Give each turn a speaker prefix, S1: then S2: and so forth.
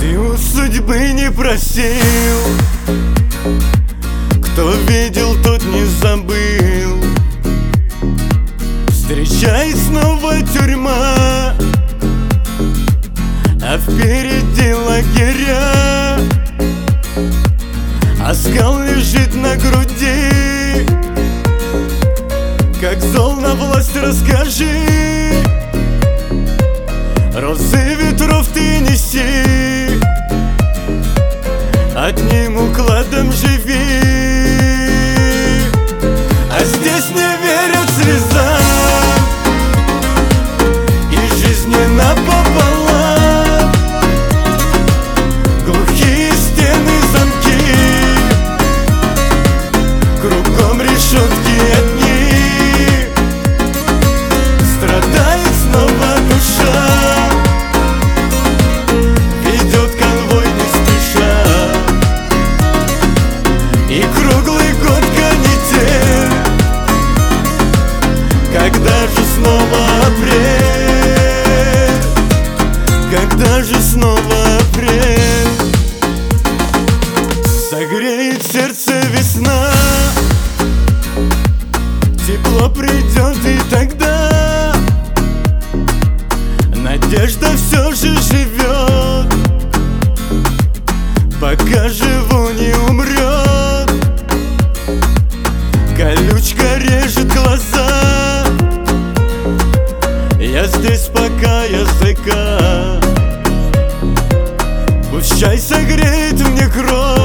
S1: Ты у судьбы не просил, кто видел, тот не забыл. Встречай снова тюрьма, а впереди лагеря. Оскал лежит на груди, как зол на власть расскажи. Розы ветров ты неси, одним укладом живи. А здесь не верят слезам, и жизни напополам. Глухие стены, замки, кругом решетки одни. Страдает снова душа, ведет конвой не спеша. И круглый год канитель, когда же снова апрель? Когда же снова апрель? Согреет сердце весна, тепло придет и тогда надежда все же живет. Пока живу, не умрет. Колючка режет глаза, я здесь пока языка. Пусть чай согреет мне кровь.